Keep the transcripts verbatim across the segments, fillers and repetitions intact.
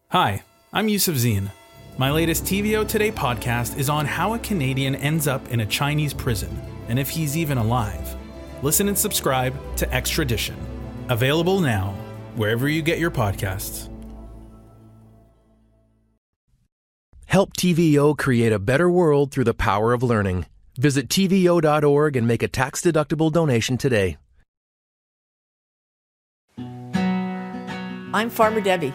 Hi, I'm Yusuf Zine. My latest T V O Today podcast is on how a Canadian ends up in a Chinese prison and if he's even alive. Listen and subscribe to Extradition. Available now, wherever you get your podcasts. Help T V O create a better world through the power of learning. Visit T V O dot org and make a tax-deductible donation today. I'm Farmer Debbie.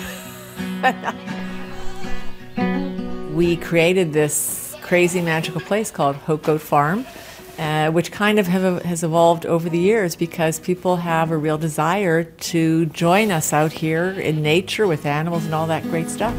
We created this crazy magical place called Hope Goat Farm, uh, which kind of have, has evolved over the years because people have a real desire to join us out here in nature with animals and all that great stuff.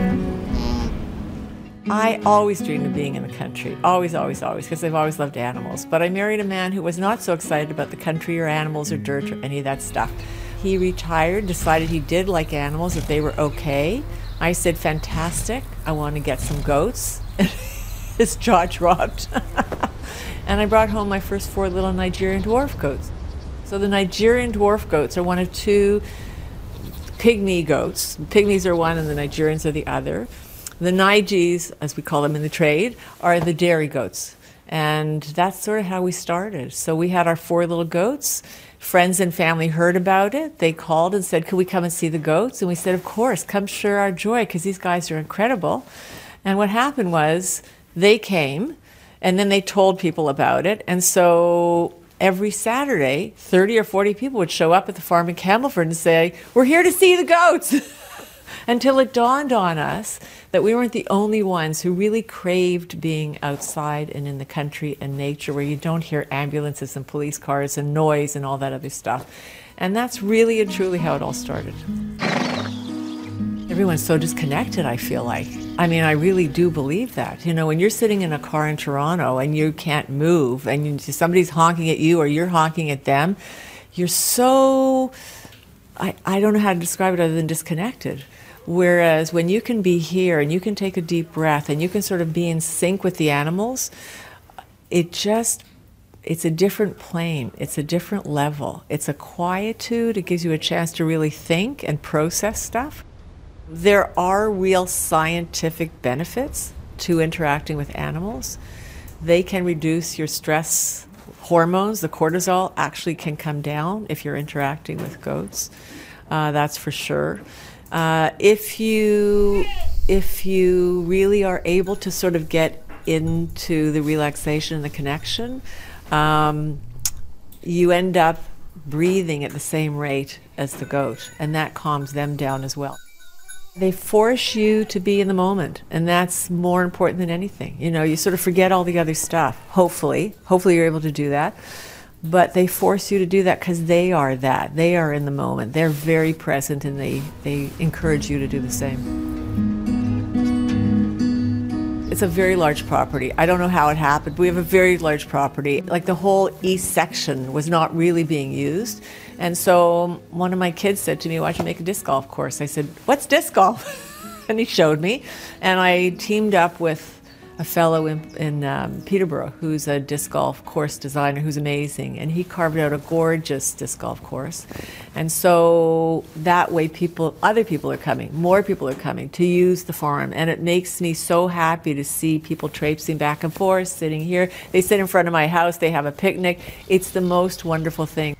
I always dreamed of being in the country, always, always, always, because I've always loved animals. But I married a man who was not so excited about the country or animals or dirt or any of that stuff. He retired, decided he did like animals, that they were okay. I said, fantastic, I want to get some goats. His jaw dropped. And I brought home my first four little Nigerian dwarf goats. So the Nigerian dwarf goats are one of two pygmy goats. Pygmies are one and the Nigerians are the other. The Nigis, as we call them in the trade, are the dairy goats. And that's sort of how we started. So we had our four little goats. Friends and family heard about it. They called and said, could we come and see the goats? And we said, of course, come share our joy, because these guys are incredible. And what happened was they came, and then they told people about it. And so every Saturday, thirty or forty people would show up at the farm in Campbellford and say, we're here to see the goats. Until it dawned on us that we weren't the only ones who really craved being outside and in the country and nature, where you don't hear ambulances and police cars and noise and all that other stuff. And that's really and truly how it all started. Everyone's so disconnected, I feel like. I mean, I really do believe that. You know, when you're sitting in a car in Toronto and you can't move and you, somebody's honking at you or you're honking at them, you're so, I, I don't know how to describe it other than disconnected. Whereas when you can be here and you can take a deep breath and you can sort of be in sync with the animals, it just, it's a different plane. It's a different level. It's a quietude. It gives you a chance to really think and process stuff. There are real scientific benefits to interacting with animals. They can reduce your stress hormones. The cortisol actually can come down if you're interacting with goats. Uh, that's for sure. Uh, if you if you really are able to sort of get into the relaxation and the connection, um, you end up breathing at the same rate as the goat, and that calms them down as well. They force you to be in the moment, and that's more important than anything. You know, you sort of forget all the other stuff, hopefully. Hopefully you're able to do that. But they force you to do that because they are that. They are in the moment. They're very present, and they, they encourage you to do the same. It's a very large property. I don't know how it happened. We have a very large property. Like the whole east section was not really being used. And so one of my kids said to me, why don't you make a disc golf course? I said, what's disc golf? And he showed me. And I teamed up with a fellow in, in um, Peterborough who's a disc golf course designer who's amazing, and he carved out a gorgeous disc golf course. And so that way people, other people are coming, more people are coming to use the farm, and it makes me so happy to see people traipsing back and forth, sitting here. They sit in front of my house, they have a picnic. It's the most wonderful thing.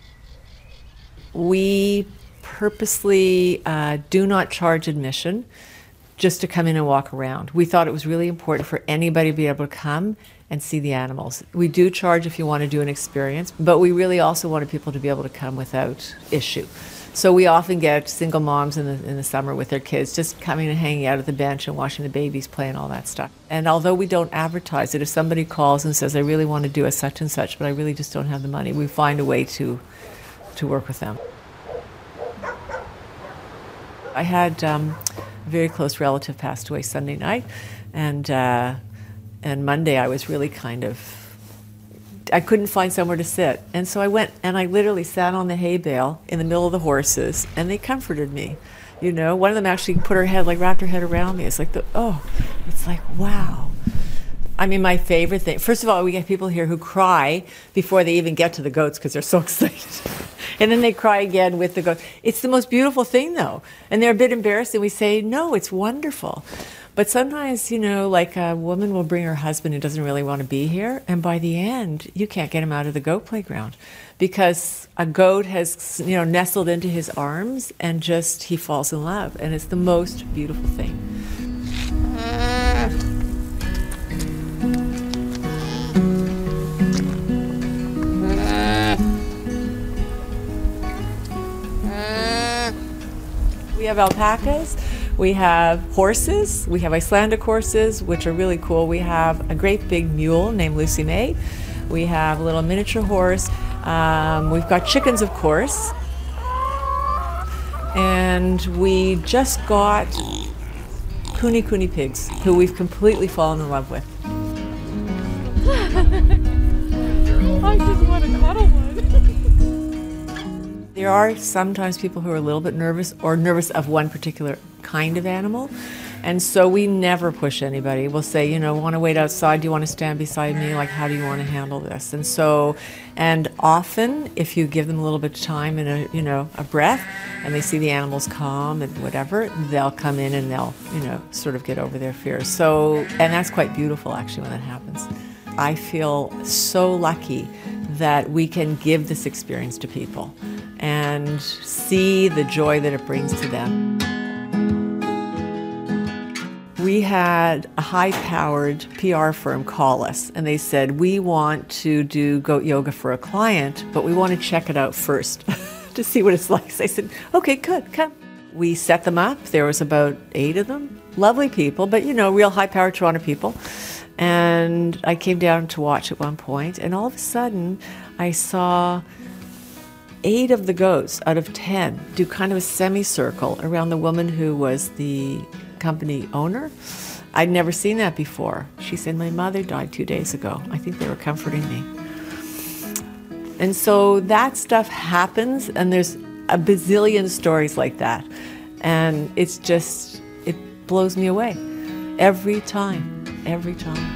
We purposely uh, do not charge admission just to come in and walk around. We thought it was really important for anybody to be able to come and see the animals. We do charge if you want to do an experience, but we really also wanted people to be able to come without issue. So we often get single moms in the, in the summer with their kids just coming and hanging out at the bench and watching the babies play and all that stuff. And although we don't advertise it, if somebody calls and says, I really want to do a such and such, but I really just don't have the money, we find a way to, to work with them. I had um, a very close relative passed away Sunday night, and uh, and Monday I was really kind of, I couldn't find somewhere to sit. And so I went and I literally sat on the hay bale in the middle of the horses, and they comforted me. You know, one of them actually put her head, like wrapped her head around me. It's like, the, oh, it's like, wow. I mean, my favorite thing, first of all, we get people here who cry before they even get to the goats because they're so excited. And then they cry again with the goats. It's the most beautiful thing, though. And they're a bit embarrassed, and we say, no, it's wonderful. But sometimes, you know, like a woman will bring her husband who doesn't really want to be here, and by the end, you can't get him out of the goat playground because a goat has, you know, nestled into his arms, and just he falls in love, and it's the most beautiful thing. We have alpacas, we have horses, we have Icelandic horses, which are really cool. We have a great big mule named Lucy May. We have a little miniature horse. Um, we've got chickens, of course. And we just got Kuni Kuni pigs, who we've completely fallen in love with. I just want to cuddle one. There are sometimes people who are a little bit nervous or nervous of one particular kind of animal. And so we never push anybody. We'll say, you know, want to wait outside? Do you want to stand beside me? Like, how do you want to handle this? And so, and often if you give them a little bit of time and a, you know, a breath, and they see the animals calm and whatever, they'll come in and they'll, you know, sort of get over their fears. So, and that's quite beautiful actually when that happens. I feel so lucky that we can give this experience to people and see the joy that it brings to them. We had a high-powered P R firm call us, and they said, we want to do goat yoga for a client, but we want to check it out first to see what it's like. So I said, okay, good, come. We set them up. There was about eight of them. Lovely people, but, you know, real high-powered Toronto people. And I came down to watch at one point, and all of a sudden I saw eight of the goats out of ten do kind of a semicircle around the woman who was the company owner. I'd never seen that before. She said, my mother died two days ago. I think they were comforting me. And so that stuff happens, and there's a bazillion stories like that. And it's just, it blows me away every time. Every time.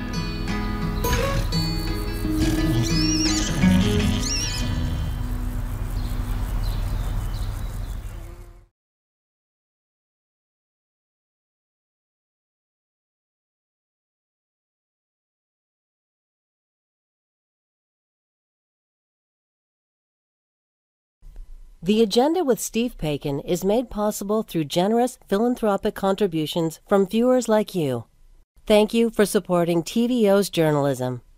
The Agenda with Steve Paikin is made possible through generous philanthropic contributions from viewers like you. Thank you for supporting T V O's journalism.